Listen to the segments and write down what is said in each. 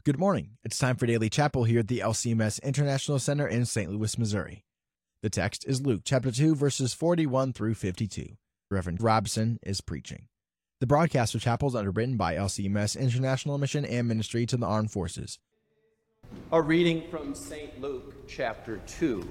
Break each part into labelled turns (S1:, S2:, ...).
S1: Good morning. It's time for Daily Chapel here at the LCMS International Center in St. Louis, Missouri. The text is Luke chapter 2, verses 41 through 52. Reverend Robson is preaching. The broadcast of chapel is underwritten by LCMS International Mission and Ministry to the Armed Forces.
S2: A reading from St. Luke chapter 2.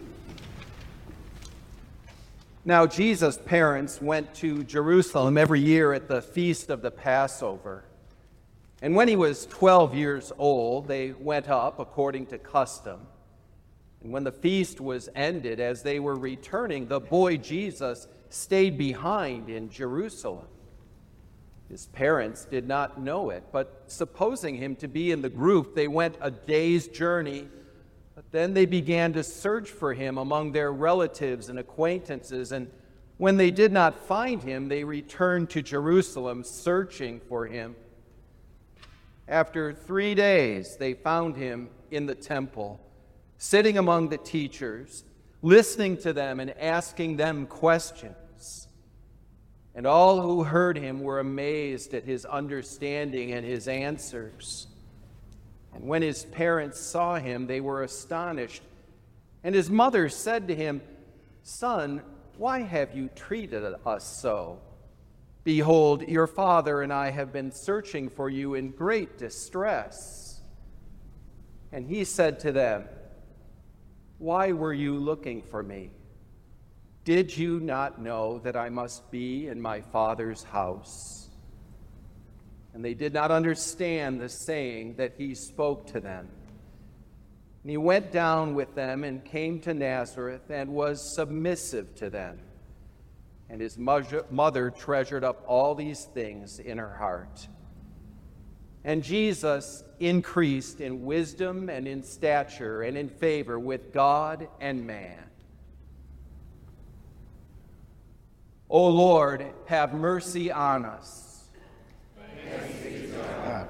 S2: Now Jesus' parents went to Jerusalem every year at the feast of the Passover. And when he was 12 years old, they went up according to custom. And when the feast was ended, as they were returning, the boy Jesus stayed behind in Jerusalem. His parents did not know it, but supposing him to be in the group, they went a day's journey. But then they began to search for him among their relatives and acquaintances. And when they did not find him, they returned to Jerusalem, searching for him. After 3 days, they found him in the temple, sitting among the teachers, listening to them and asking them questions. And all who heard him were amazed at his understanding and his answers. And when his parents saw him, they were astonished. And his mother said to him, "Son, why have you treated us so? Behold, your father and I have been searching for you in great distress." And he said to them, "Why were you looking for me? Did you not know that I must be in my Father's house?" And they did not understand the saying that he spoke to them. And he went down with them and came to Nazareth and was submissive to them. And his mother treasured up all these things in her heart. And Jesus increased in wisdom and in stature and in favor with God and man. O Lord, have mercy on us.
S3: Thanks be to God.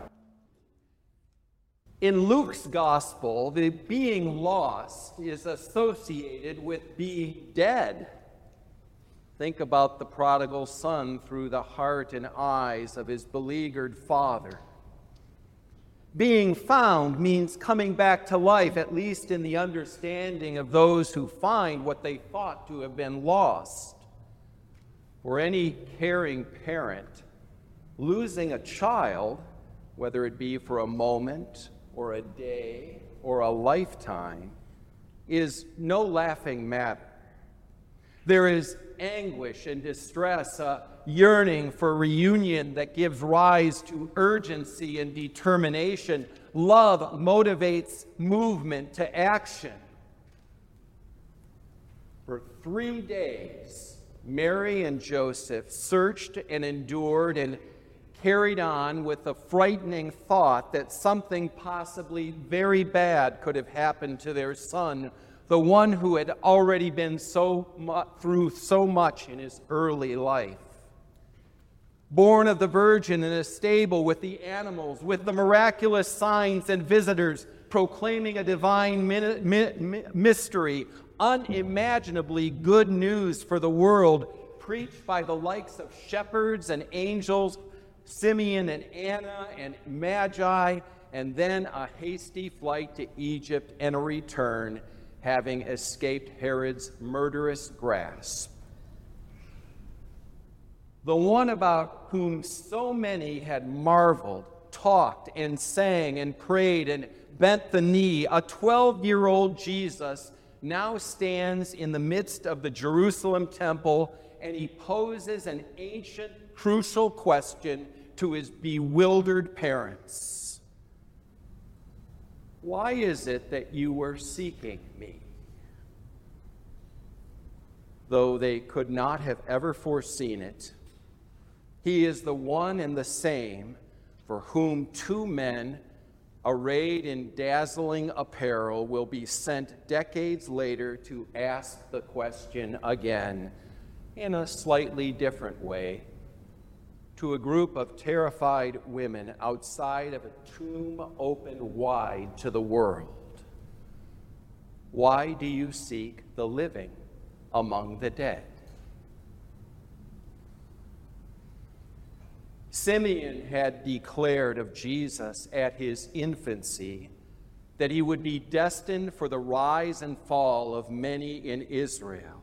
S2: In Luke's gospel, the being lost is associated with being dead. Think about the prodigal son through the heart and eyes of his beleaguered father. Being found means coming back to life, at least in the understanding of those who find what they thought to have been lost. For any caring parent, losing a child, whether it be for a moment or a day or a lifetime, is no laughing matter. There is anguish and distress, a yearning for reunion that gives rise to urgency and determination. Love motivates movement to action. For 3 days, Mary and Joseph searched and endured and carried on with the frightening thought that something possibly very bad could have happened to their son, the one who had already been through so much in his early life. Born of the Virgin in a stable with the animals, with the miraculous signs and visitors, proclaiming a divine mystery, unimaginably good news for the world, preached by the likes of shepherds and angels, Simeon and Anna and Magi, and then a hasty flight to Egypt and a return, having escaped Herod's murderous grasp. The one about whom so many had marveled, talked and sang and prayed and bent the knee, a 12-year-old Jesus, now stands in the midst of the Jerusalem temple, and he poses an ancient, crucial question to his bewildered parents. Why is it that you were seeking me? Though they could not have ever foreseen it, he is the one and the same for whom 2 men arrayed in dazzling apparel will be sent decades later to ask the question again in a slightly different way to a group of terrified women outside of a tomb opened wide to the world. Why do you seek the living among the dead? Simeon had declared of Jesus at his infancy that he would be destined for the rise and fall of many in Israel.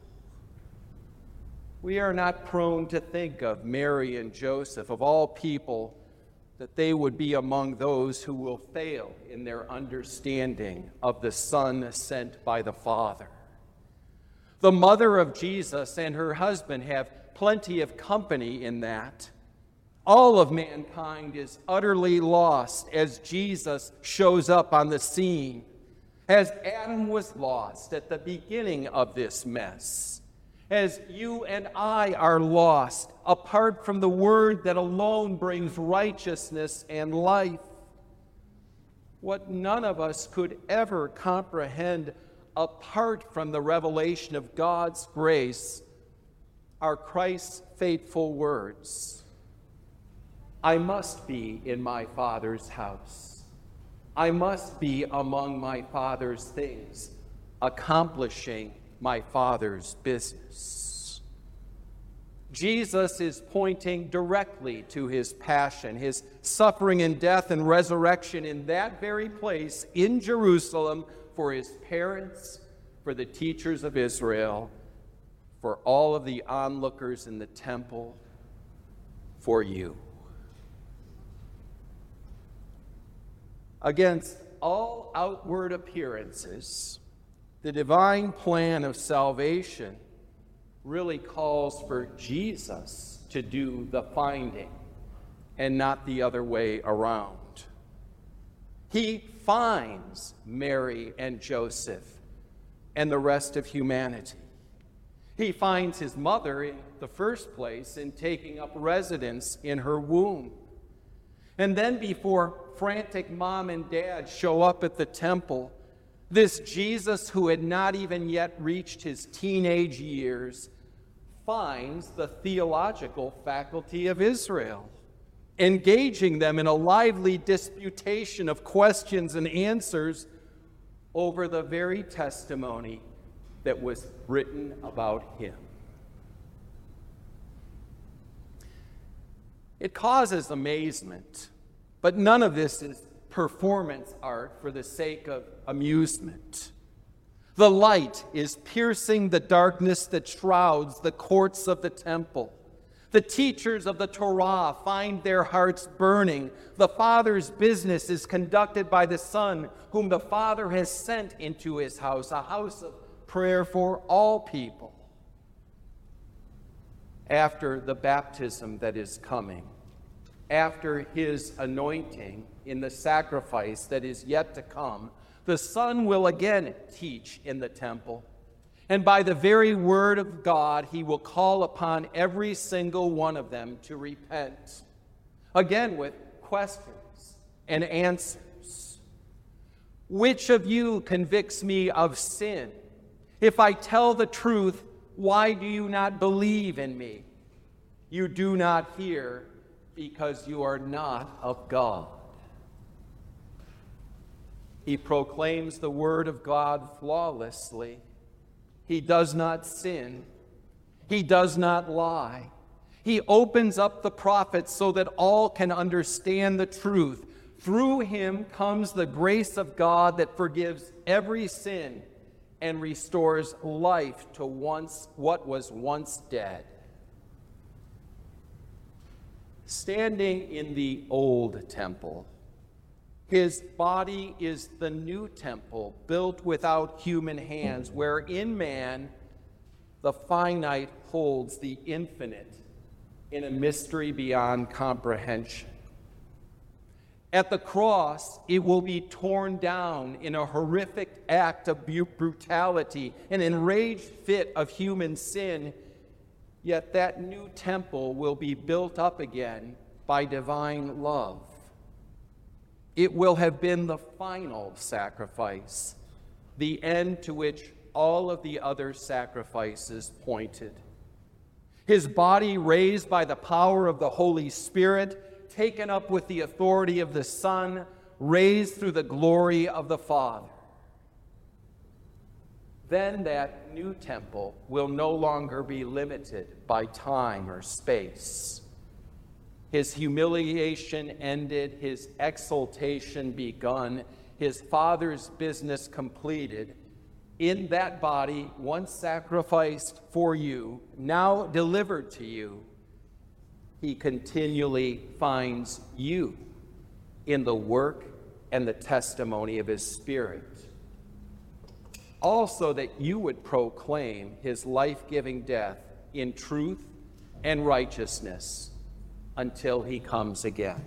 S2: We are not prone to think of Mary and Joseph, of all people, that they would be among those who will fail in their understanding of the Son sent by the Father. The mother of Jesus and her husband have plenty of company in that. All of mankind is utterly lost as Jesus shows up on the scene, as Adam was lost at the beginning of this mess, as you and I are lost apart from the word that alone brings righteousness and life. What none of us could ever comprehend apart from the revelation of God's grace are Christ's faithful words. I must be in my Father's house. I must be among my Father's things, accomplishing my Father's business. Jesus is pointing directly to his passion, his suffering and death and resurrection in that very place in Jerusalem for his parents, for the teachers of Israel, for all of the onlookers in the temple, for you. Against all outward appearances, the divine plan of salvation really calls for Jesus to do the finding and not the other way around. He finds Mary and Joseph and the rest of humanity. He finds his mother in the first place in taking up residence in her womb. And then before frantic mom and dad show up at the temple, this Jesus, who had not even yet reached his teenage years, finds the theological faculty of Israel, engaging them in a lively disputation of questions and answers over the very testimony that was written about him. It causes amazement, but none of this is performance art for the sake of amusement. The light is piercing the darkness that shrouds the courts of the temple. The teachers of the Torah find their hearts burning. The Father's business is conducted by the Son, whom the Father has sent into his house, a house of prayer for all people. After the baptism that is coming, after his anointing in the sacrifice that is yet to come, the Son will again teach in the temple. And by the very word of God, he will call upon every single one of them to repent. Again, with questions and answers. Which of you convicts me of sin? If I tell the truth, why do you not believe in me? You do not hear because you are not of God. He proclaims the word of God flawlessly. He does not sin. He does not lie. He opens up the prophets so that all can understand the truth. Through him comes the grace of God that forgives every sin and restores life to what was once dead. Standing in the old temple, his body is the new temple built without human hands, where in man the finite holds the infinite in a mystery beyond comprehension. At the cross, it will be torn down in a horrific act of brutality, an enraged fit of human sin, yet that new temple will be built up again by divine love. It will have been the final sacrifice, the end to which all of the other sacrifices pointed. His body raised by the power of the Holy Spirit, taken up with the authority of the Son, raised through the glory of the Father. Then that new temple will no longer be limited by time or space. His humiliation ended, his exaltation begun, his Father's business completed. In that body, once sacrificed for you, now delivered to you, he continually finds you in the work and the testimony of his Spirit. Also, that you would proclaim his life-giving death in truth and righteousness until he comes again.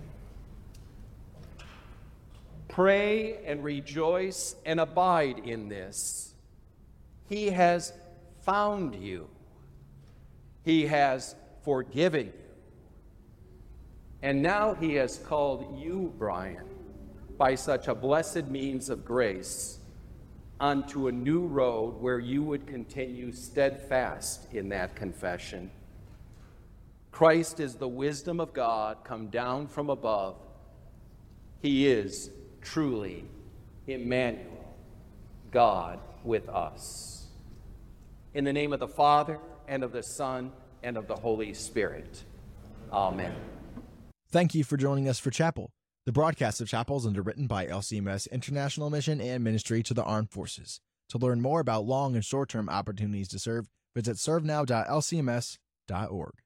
S2: Pray and rejoice and abide in this. He has found you. He has forgiven you. And now he has called you, Brian, by such a blessed means of grace, onto a new road where you would continue steadfast in that confession. Christ is the wisdom of God come down from above. He is truly Emmanuel, God with us. In the name of the Father, and of the Son, and of the Holy Spirit. Amen.
S1: Thank you for joining us for Chapel. The broadcast of Chapel is underwritten by LCMS International Mission and Ministry to the Armed Forces. To learn more about long and short-term opportunities to serve, visit servenow.lcms.org.